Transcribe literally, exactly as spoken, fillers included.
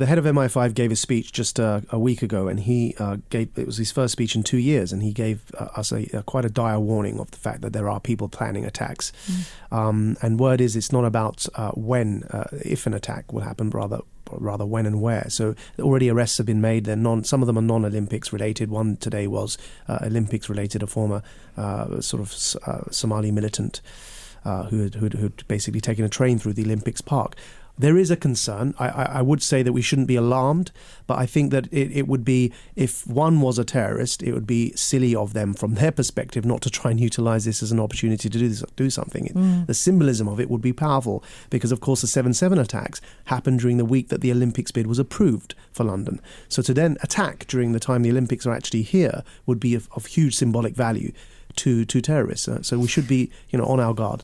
the head of M I five gave a speech just uh, a week ago, and he uh, gave it was his first speech in two years, and he gave uh, us a, a quite a dire warning of the fact that there are people planning attacks. Mm. Um, and word is it's not about uh, when, uh, if an attack will happen, but rather rather when and where. So already arrests have been made. They're non. Some of them are non-Olympics related. One today was uh, Olympics related, a former uh, sort of uh, Somali militant uh, who had, who had basically taken a train through the Olympics Park. There is a concern. I, I, I would say that we shouldn't be alarmed, but I think that it, it would be, if one was a terrorist, it would be silly of them from their perspective not to try and utilize this as an opportunity to do this, do something. Mm. The symbolism of it would be powerful because, of course, the seven seven attacks happened during the week that the Olympics bid was approved for London. So to then attack during the time the Olympics are actually here would be of, of huge symbolic value to, to terrorists. Uh, so we should be, you know, on our guard.